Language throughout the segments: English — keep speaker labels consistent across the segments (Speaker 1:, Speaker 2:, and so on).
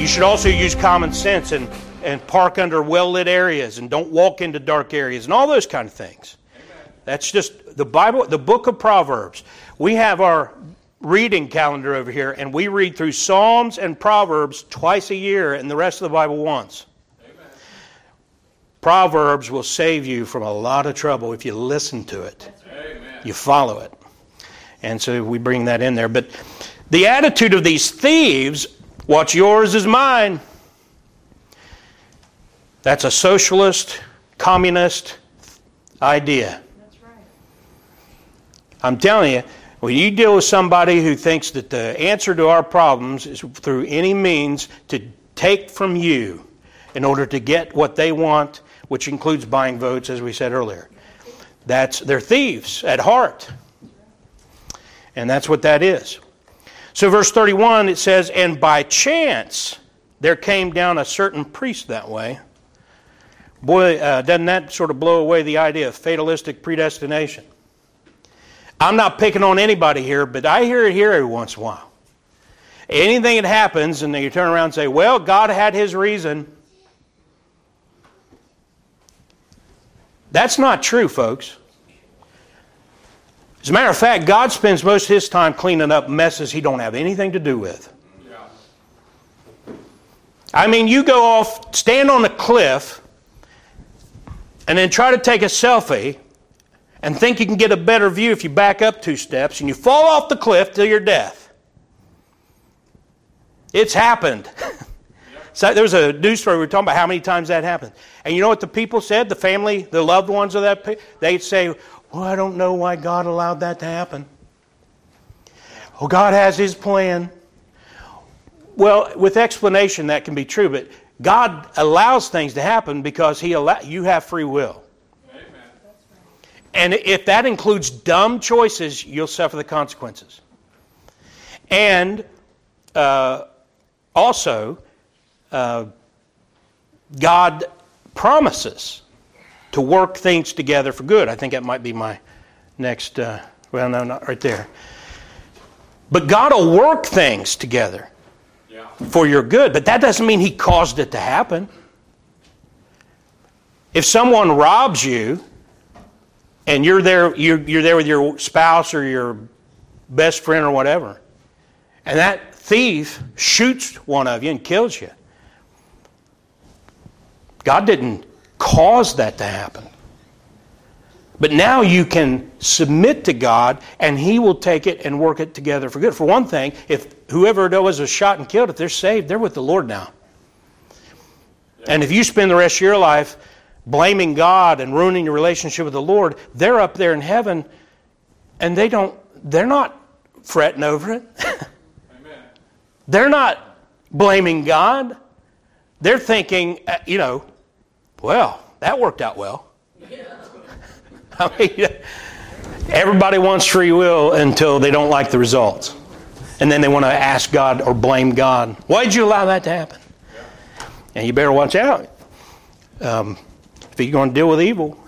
Speaker 1: should also use common sense and park under well-lit areas and don't walk into dark areas and all those kind of things. Amen. That's just the Bible, the book of Proverbs. We have our reading calendar over here, and we read through Psalms and Proverbs twice a year and the rest of the Bible once. Amen. Proverbs will save you from a lot of trouble if you listen to it. Amen. You follow it. And so we bring that in there. But the attitude of these thieves, what's yours is mine. That's a socialist, communist idea. That's right. I'm telling you, when you deal with somebody who thinks that the answer to our problems is through any means to take from you in order to get what they want, which includes buying votes, as we said earlier, they're thieves at heart. And that's what that is. So verse 31, it says, and by chance there came down a certain priest that way. Boy, doesn't that sort of blow away the idea of fatalistic predestination? I'm not picking on anybody here, but I hear it here every once in a while. Anything that happens, and then you turn around and say, well, God had His reason. That's not true, folks. As a matter of fact, God spends most of His time cleaning up messes He don't have anything to do with. Yeah. I mean, you go off, stand on a cliff, and then try to take a selfie and think you can get a better view if you back up 2 steps, and you fall off the cliff till your death. It's happened. So there was a news story we were talking about how many times that happened. And you know what the people said, the family, the loved ones of that, they'd say, well, I don't know why God allowed that to happen. Oh, God has His plan. Well, with explanation that can be true, but God allows things to happen because you have free will. Amen. And if that includes dumb choices, you'll suffer the consequences. And also, God promises to work things together for good. I think that might be my next, well, no, not right there. But God will work things together for your good, but that doesn't mean He caused it to happen. If someone robs you, and you're there with your spouse or your best friend or whatever, and that thief shoots one of you and kills you, God didn't cause that to happen. But now you can submit to God, and He will take it and work it together for good. For one thing, if whoever was shot and killed, if they're saved, they're with the Lord now. And if you spend the rest of your life blaming God and ruining your relationship with the Lord, they're up there in heaven, and they're not fretting over it. Amen. They're not blaming God. They're thinking, well, that worked out well. I mean, everybody wants free will until they don't like the results. And then they want to ask God or blame God. Why did you allow that to happen? And you better watch out. If you're going to deal with evil.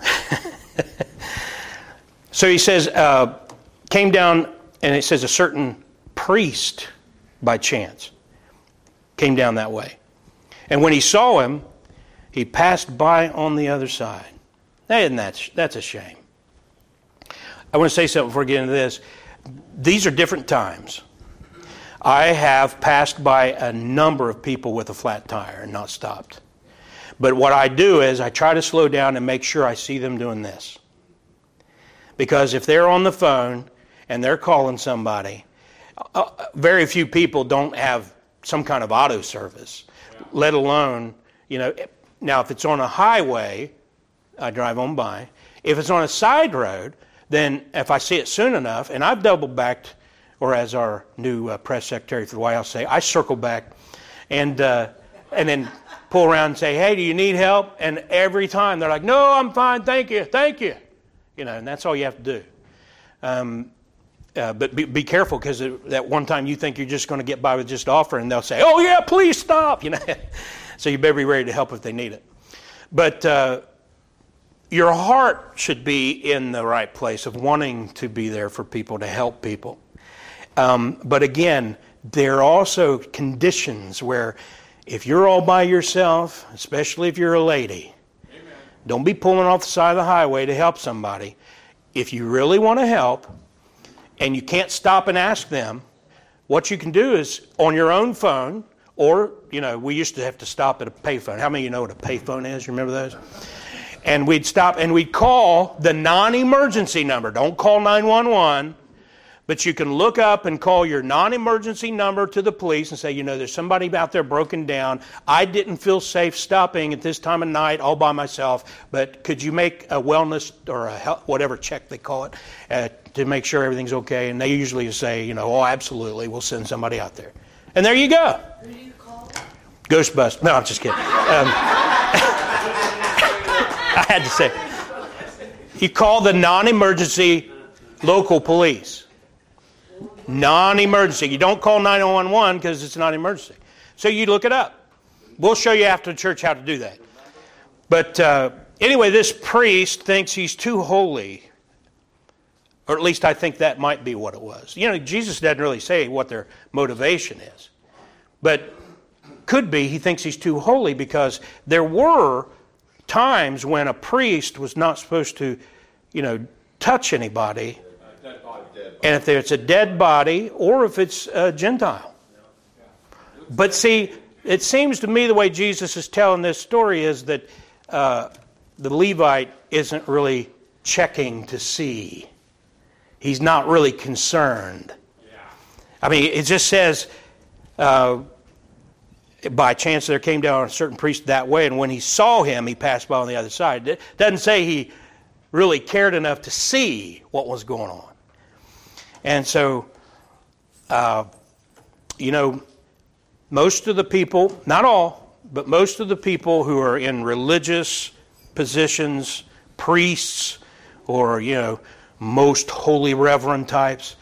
Speaker 1: So he says, came down, and it says a certain priest by chance came down that way. And when he saw him, he passed by on the other side. That's a shame. I want to say something before I get into this. These are different times. I have passed by a number of people with a flat tire and not stopped. But what I do is I try to slow down and make sure I see them doing this. Because if they're on the phone and they're calling somebody, very few people don't have some kind of auto service, let alone, now if it's on a highway, I drive on by. If it's on a side road, then if I see it soon enough, and I've double backed, or as our new press secretary for the White House say, I circle back and then pull around and say, hey, do you need help? And every time they're like, no, I'm fine, thank you. And that's all you have to do. But be careful, because that one time you think you're just going to get by with just offering, and they'll say, oh yeah, please stop. So you better be ready to help if they need it. But your heart should be in the right place of wanting to be there for people, to help people. But again, there are also conditions where if you're all by yourself, especially if you're a lady, don't be pulling off the side of the highway to help somebody. If you really want to help and you can't stop and ask them, what you can do is on your own phone, or, we used to have to stop at a payphone. How many of you know what a payphone is? You remember those? And we'd stop and we'd call the non-emergency number. Don't call 911, but you can look up and call your non-emergency number to the police and say, there's somebody out there broken down. I didn't feel safe stopping at this time of night all by myself, but could you make a wellness or a health, whatever check they call it, to make sure everything's okay? And they usually say, oh, absolutely, we'll send somebody out there. And there you go.
Speaker 2: Who do you call?
Speaker 1: Ghostbusters. No, I'm just kidding. I had to say, you call the non-emergency local police. Non-emergency. You don't call 911 because it's not emergency. So you look it up. We'll show you after church how to do that. But anyway, this priest thinks he's too holy. Or at least I think that might be what it was. Jesus doesn't really say what their motivation is. But could be he thinks he's too holy because there were times when a priest was not supposed to, touch anybody. And if it's a dead body or if it's a Gentile. But see, it seems to me the way Jesus is telling this story is that the Levite isn't really checking to see. He's not really concerned. I mean, it just says, by chance there came down a certain priest that way, and when he saw him, he passed by on the other side. It doesn't say he really cared enough to see what was going on. And so, most of the people, not all, but most of the people who are in religious positions, priests, or, most holy reverend types,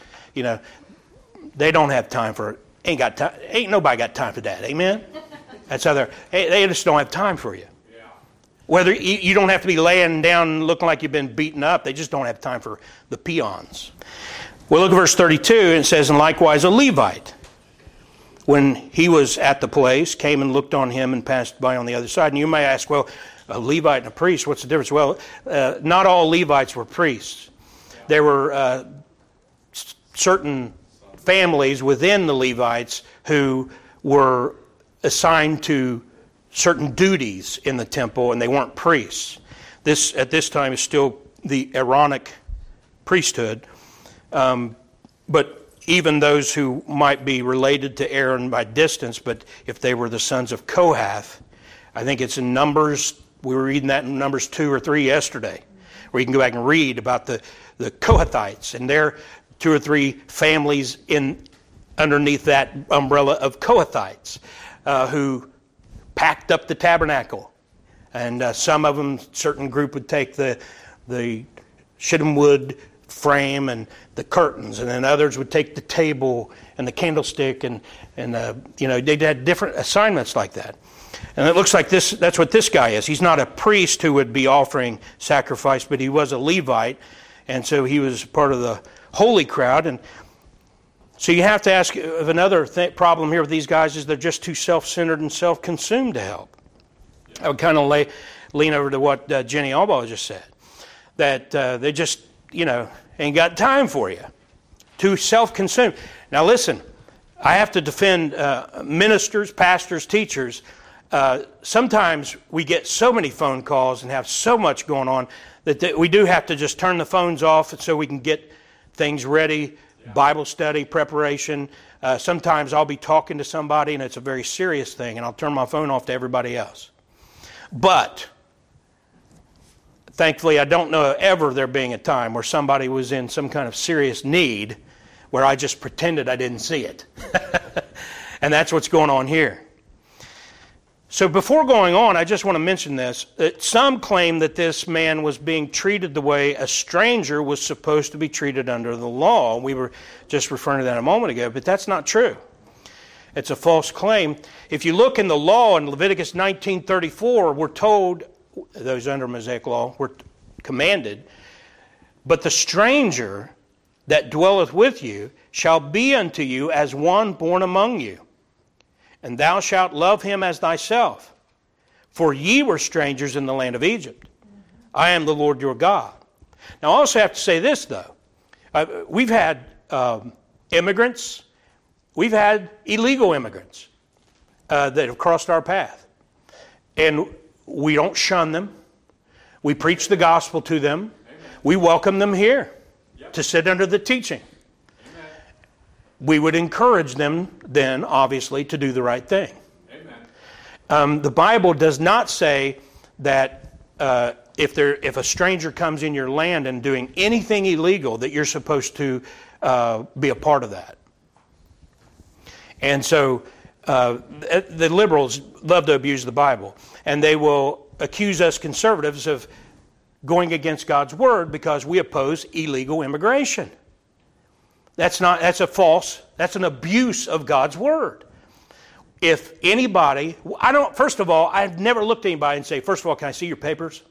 Speaker 1: they don't have time for it. Ain't nobody got time for that. Amen? That's how they just don't have time for you. Yeah. Whether you don't have to be laying down looking like you've been beaten up. They just don't have time for the peons. Well, look at verse 32. And it says, and likewise a Levite, when he was at the place, came and looked on him and passed by on the other side. And you may ask, well, a Levite and a priest, what's the difference? Well, not all Levites were priests. There were certain families within the Levites who were assigned to certain duties in the temple, and they weren't priests. This, at this time, is still the Aaronic priesthood. But even those who might be related to Aaron by distance, but if they were the sons of Kohath, I think it's in Numbers, we were reading that in Numbers 2 or 3 yesterday, where you can go back and read about the Kohathites and their 2 or 3 families underneath that umbrella of Kohathites who packed up the tabernacle. And some of them, certain group would take the shittim wood frame and the curtains, and then others would take the table and the candlestick, and they had different assignments like that. And it looks like that's what this guy is. He's not a priest who would be offering sacrifice, but he was a Levite, and so he was part of the holy crowd. And so you have to ask of another problem here with these guys is they're just too self-centered and self-consumed to help. I would kind of lean over to what Jenny Albaugh just said, that they just, ain't got time for you. Too self-consumed. Now listen, I have to defend ministers, pastors, teachers. Sometimes we get so many phone calls and have so much going on that we do have to just turn the phones off so we can get things ready, Bible study, preparation. Sometimes I'll be talking to somebody and it's a very serious thing, and I'll turn my phone off to everybody else. But thankfully, I don't know ever there being a time where somebody was in some kind of serious need where I just pretended I didn't see it. And that's what's going on here. So before going on, I just want to mention this. That some claim that this man was being treated the way a stranger was supposed to be treated under the law. We were just referring to that a moment ago, but that's not true. It's a false claim. If you look in the law in Leviticus 19:34, we're told, those under Mosaic law were commanded, but the stranger that dwelleth with you shall be unto you as one born among you. and thou shalt love him as thyself. For ye were strangers in the land of Egypt. I am the Lord your God. Now I also have to say this, though. We've had immigrants. We've had illegal immigrants that have crossed our path. And we don't shun them. We preach the gospel to them. Amen. We welcome them here to sit under the teaching. Amen. We would encourage them then, obviously, to do the right thing. Amen. The Bible does not say that if a stranger comes in your land and doing anything illegal, that you're supposed to be a part of that. And so the liberals love to abuse the Bible, and they will accuse us conservatives of going against God's word because we oppose illegal immigration. That's an abuse of God's word. If anybody, first of all, I've never looked at anybody and say, first of all, can I see your papers?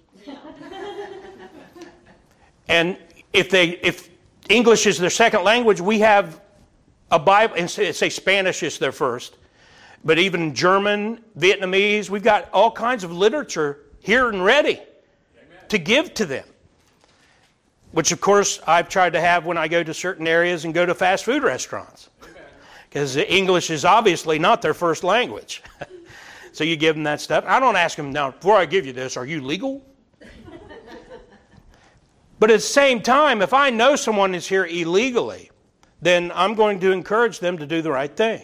Speaker 1: And if English is their second language, we have a Bible, and say Spanish is their first, but even German, Vietnamese, we've got all kinds of literature here and ready to give to them. Which, of course, I've tried to have when I go to certain areas and go to fast food restaurants. Because English is obviously not their first language. So you give them that stuff. I don't ask them, now, before I give you this, are you legal? But at the same time, if I know someone is here illegally, then I'm going to encourage them to do the right thing.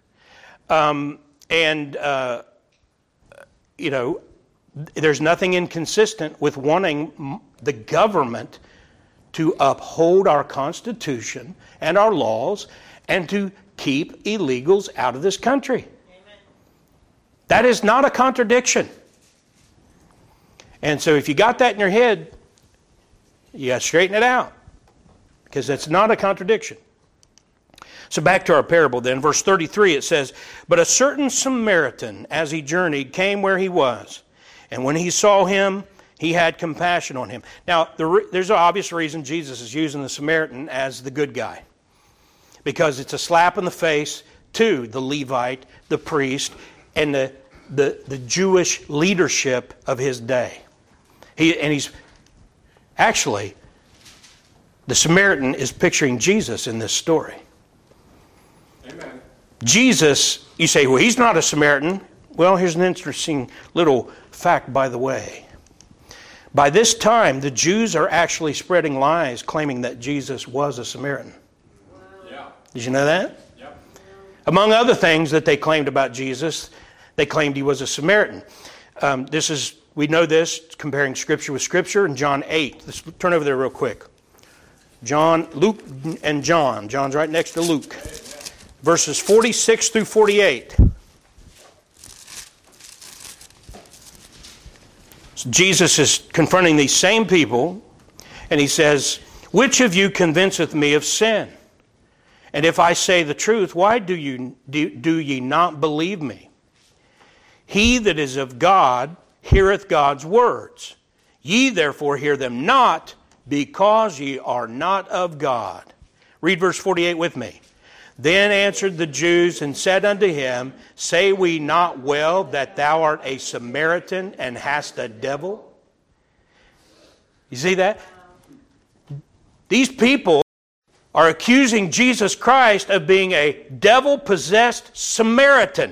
Speaker 1: There's nothing inconsistent with wanting the government to uphold our Constitution and our laws and to keep illegals out of this country. Amen. That is not a contradiction. And so if you got that in your head, you got to straighten it out, because that's not a contradiction. So back to our parable then, verse 33, it says, But a certain Samaritan, as he journeyed, came where he was. And when he saw him, he had compassion on him. Now, there's an obvious reason Jesus is using the Samaritan as the good guy. Because it's a slap in the face to the Levite, the priest, and the Jewish leadership of his day. Actually, the Samaritan is picturing Jesus in this story. Amen. Jesus, you say, well, he's not a Samaritan. Well, here's an interesting little fact, by the way. By this time, the Jews are actually spreading lies claiming that Jesus was a Samaritan. Wow. Yeah. Did you know that? Yep. Among other things that they claimed about Jesus, they claimed he was a Samaritan. We know this, comparing Scripture with Scripture, in John 8. Let's turn over there real quick. Luke and John. John's right next to Luke. Verses 46 through 48. So Jesus is confronting these same people, and he says, Which of you convinceth me of sin? And if I say the truth, why do ye not believe me? He that is of God heareth God's words. Ye therefore hear them not, because ye are not of God. Read verse 48 with me. Then answered the Jews and said unto him, Say we not well that thou art a Samaritan and hast a devil? You see that? These people are accusing Jesus Christ of being a devil-possessed Samaritan.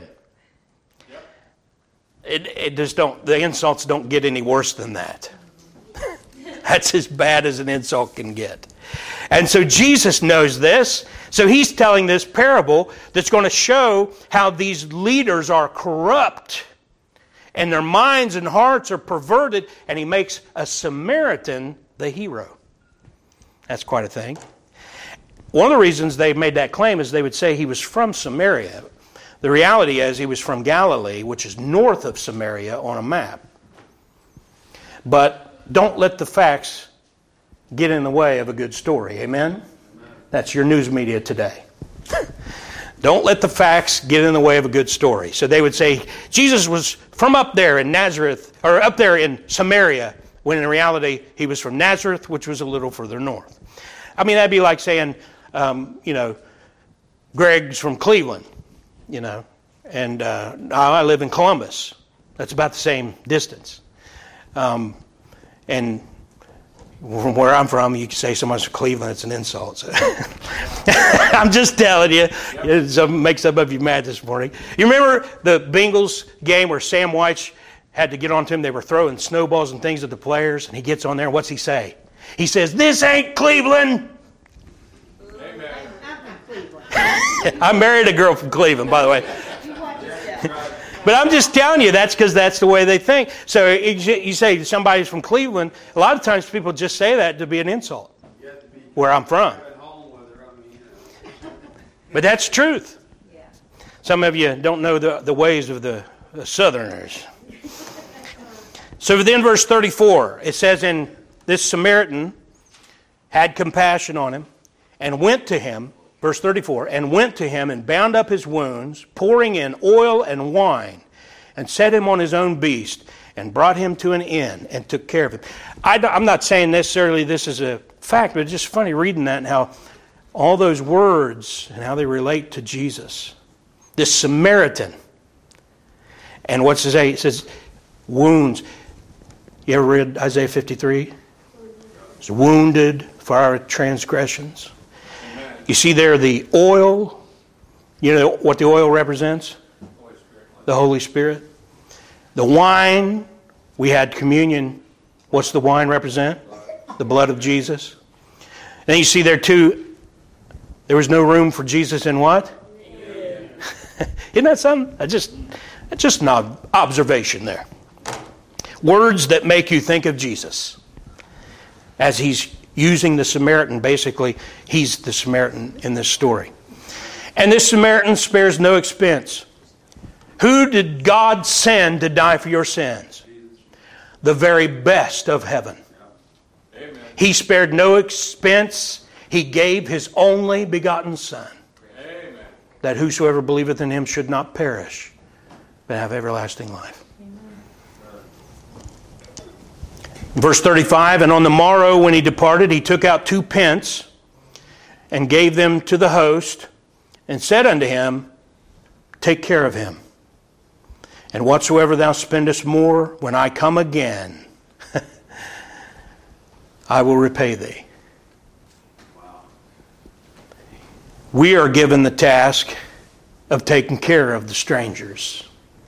Speaker 1: The insults don't get any worse than that. That's as bad as an insult can get. And so Jesus knows this. So he's telling this parable that's going to show how these leaders are corrupt and their minds and hearts are perverted, and he makes a Samaritan the hero. That's quite a thing. One of the reasons they made that claim is they would say he was from Samaria. The reality is he was from Galilee, which is north of Samaria on a map. But don't let the facts get in the way of a good story. Amen? That's your news media today. Don't let the facts get in the way of a good story. So they would say Jesus was from up there in Nazareth, or up there in Samaria, when in reality he was from Nazareth, which was a little further north. I mean, that'd be like saying, Greg's from Cleveland, And I live in Columbus. That's about the same distance. And from where I'm from, you can say someone's from Cleveland, it's an insult. So. I'm just telling you. It makes some of you mad this morning. You remember the Bengals game where Sam White had to get on to him? They were throwing snowballs and things at the players, and he gets on there, and what's he say? He says, "This ain't Cleveland."
Speaker 2: Amen.
Speaker 1: I married a girl from Cleveland, by the way. But I'm just telling you, that's because that's the way they think. So you say somebody's from Cleveland, a lot of times people just say that to be an insult, where I'm from. But that's truth. Some of you don't know the ways of the Southerners. So then verse 34, it says, "And this Samaritan had compassion on him and went to him," verse 34, "and went to him and bound up his wounds, pouring in oil and wine, and set him on his own beast, and brought him to an inn, and took care of him." I'm not saying necessarily this is a fact, but it's just funny reading that and how all those words and how they relate to Jesus. This Samaritan. And what's it say? It says wounds. You ever read Isaiah 53? He's wounded for our transgressions. You see there the oil. You know what the oil represents? The Holy Spirit. The wine, we had communion. What's the wine represent? The blood of Jesus. Then you see there too, there was no room for Jesus in what? Isn't that something? That's just an observation there. Words that make you think of Jesus. As he's using the Samaritan, basically, he's the Samaritan in this story. And this Samaritan spares no expense. Who did God send to die for your sins? The very best of heaven. Amen. He spared no expense. He gave his only begotten Son. Amen. That whosoever believeth in him should not perish, but have everlasting life. Verse 35, "And on the morrow when he departed, he took out 2 pence and gave them to the host, and said unto him, Take care of him. And whatsoever thou spendest more, when I come again, I will repay thee." We are given the task of taking care of the strangers.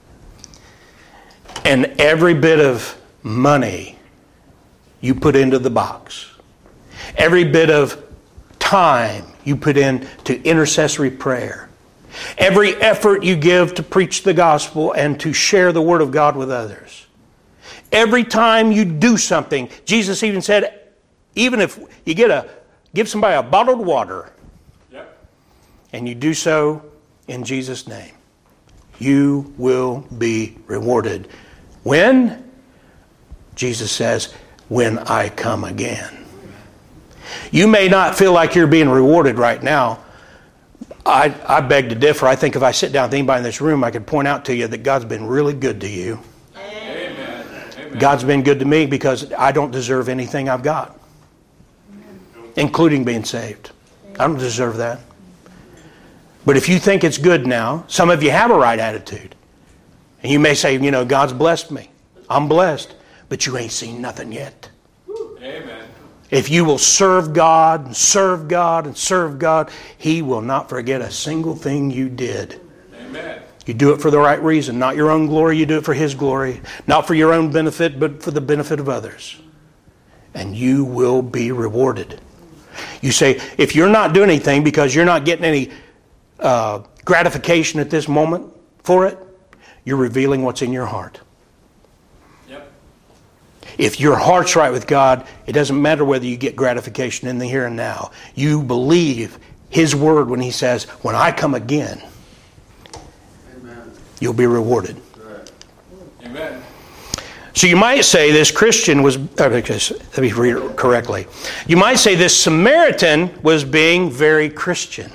Speaker 1: And every bit of money you put into the box, every bit of time you put into intercessory prayer, every effort you give to preach the gospel and to share the word of God with others, every time you do something, Jesus even said, even if you give somebody a bottled water, and you do so in Jesus' name, you will be rewarded. When? Jesus says, when I come again. You may not feel like you're being rewarded right now. I beg to differ. I think if I sit down with anybody in this room, I could point out to you that God's been really good to you. Amen. God's been good to me because I don't deserve anything I've got, including being saved. I don't deserve that. But if you think it's good now, some of you have a right attitude. And you may say, God's blessed me. I'm blessed. But you ain't seen nothing yet. Amen. If you will serve God and serve God and serve God, He will not forget a single thing you did. Amen. You do it for the right reason. Not your own glory, you do it for His glory. Not for your own benefit, but for the benefit of others. And you will be rewarded. You say, if you're not doing anything because you're not getting any gratification at this moment for it, you're revealing what's in your heart. Yep. If your heart's right with God, it doesn't matter whether you get gratification in the here and now. You believe His word when He says, when I come again, amen, you'll be rewarded. Right. Amen. So you might say this Christian was, let me read it correctly. You might say this Samaritan was being very Christian.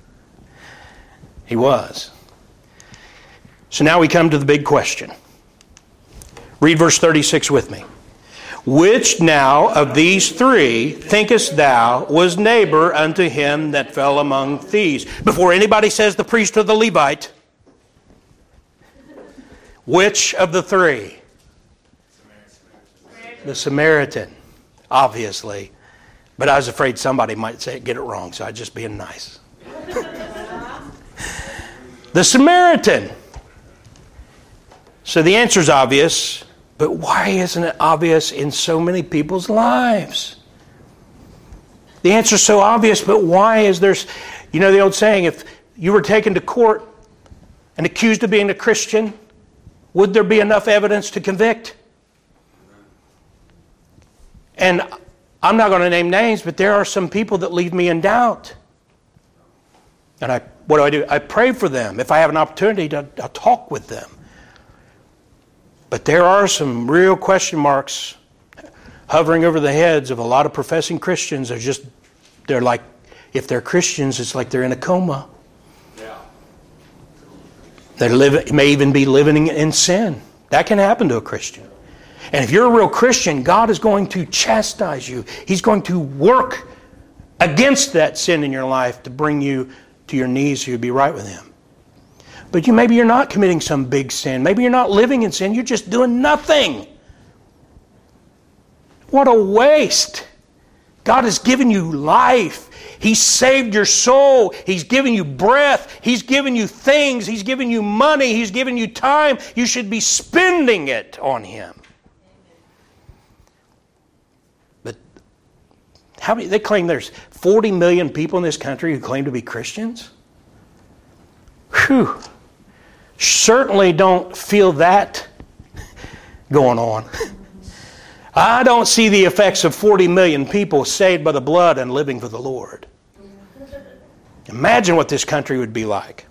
Speaker 1: He was. So now we come to the big question. Read verse 36 with me. Which now of these 3 thinkest thou was neighbor unto him that fell among thieves? Before anybody says the priest or the Levite, Which of the three? The Samaritan, obviously. But I was afraid somebody might get it wrong, so I was just being nice. The Samaritan. So the answer's obvious, but why isn't it obvious in so many people's lives? The answer's so obvious, but why is there... You know the old saying, if you were taken to court and accused of being a Christian, would there be enough evidence to convict? And I'm not going to name names, but there are some people that leave me in doubt. And what do? I pray for them. If I have an opportunity, I'll talk with them. But there are some real question marks hovering over the heads of a lot of professing Christians. They're like, if they're Christians, it's like they're in a coma.
Speaker 2: Yeah.
Speaker 1: They may even be living in sin. That can happen to a Christian. And if you're a real Christian, God is going to chastise you. He's going to work against that sin in your life to bring you to your knees so you'll be right with Him. But maybe you're not committing some big sin. Maybe you're not living in sin. You're just doing nothing. What a waste. God has given you life. He saved your soul. He's given you breath. He's given you things. He's given you money. He's given you time. You should be spending it on Him. But how many? They claim there's 40 million people in this country who claim to be Christians. Whew. Certainly don't feel that going on. I don't see the effects of 40 million people saved by the blood and living for the Lord. Imagine what this country would be like.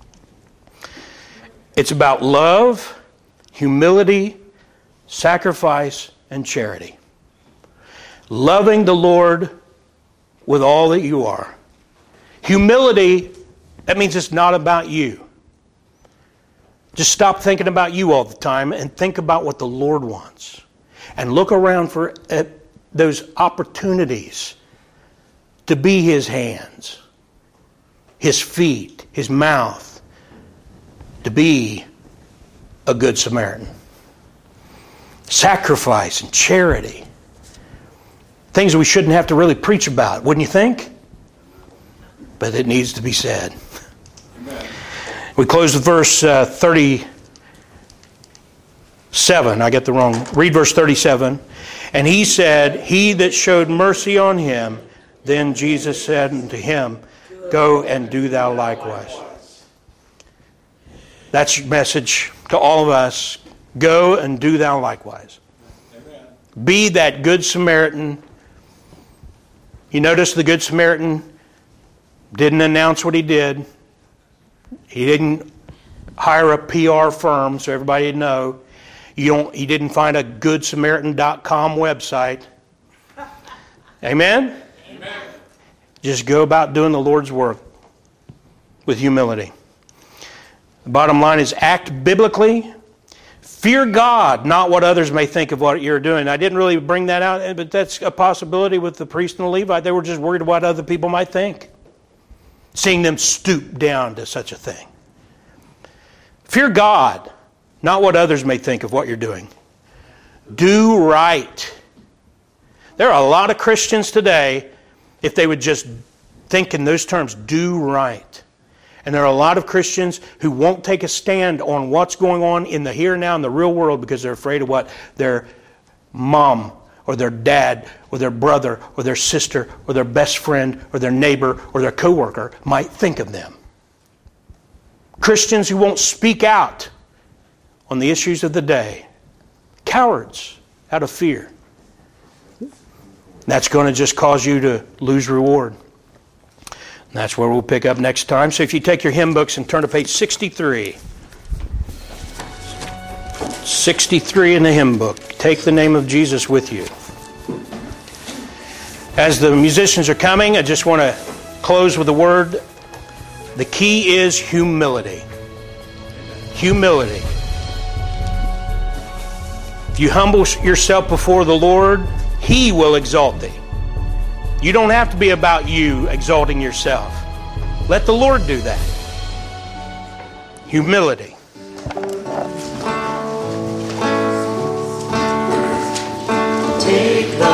Speaker 1: It's about love, humility, sacrifice, and charity. Loving the Lord with all that you are. Humility, that means it's not about you. Just stop thinking about you all the time and think about what the Lord wants. And look around for those opportunities to be His hands, His feet, His mouth, to be a good Samaritan. Sacrifice and charity. Things we shouldn't have to really preach about, wouldn't you think? But it needs to be said. Amen. We close with verse 37. I get the wrong. Read verse 37. And he said, he that showed mercy on him, then Jesus said unto him, go and do thou likewise. That's your message to all of us. Go and do thou likewise. Amen. Be that good Samaritan. You notice the good Samaritan didn't announce what he did. He didn't hire a PR firm so everybody would know. He didn't find a goodsamaritan.com website. Amen?
Speaker 2: Amen.
Speaker 1: Just go about doing the Lord's work with humility. The bottom line is act biblically. Fear God, not what others may think of what you're doing. I didn't really bring that out, but that's a possibility with the priest and the Levite. They were just worried about what other people might think, seeing them stoop down to such a thing. Fear God, not what others may think of what you're doing. Do right. There are a lot of Christians today, if they would just think in those terms, do right. And there are a lot of Christians who won't take a stand on what's going on in the here and now in the real world because they're afraid of what their mom or their dad or their brother or their sister or their best friend or their neighbor or their coworker might think of them. Christians who won't speak out on the issues of the day. Cowards out of fear. That's going to just cause you to lose reward. And that's where we'll pick up next time. So if you take your hymn books and turn to page 63. 63 in the hymn book. Take the name of Jesus with you. As the musicians are coming, I just want to close with a word. The key is humility. Humility. If you humble yourself before the Lord, He will exalt thee. You don't have to be about you exalting yourself. Let the Lord do that. Humility.
Speaker 2: Take the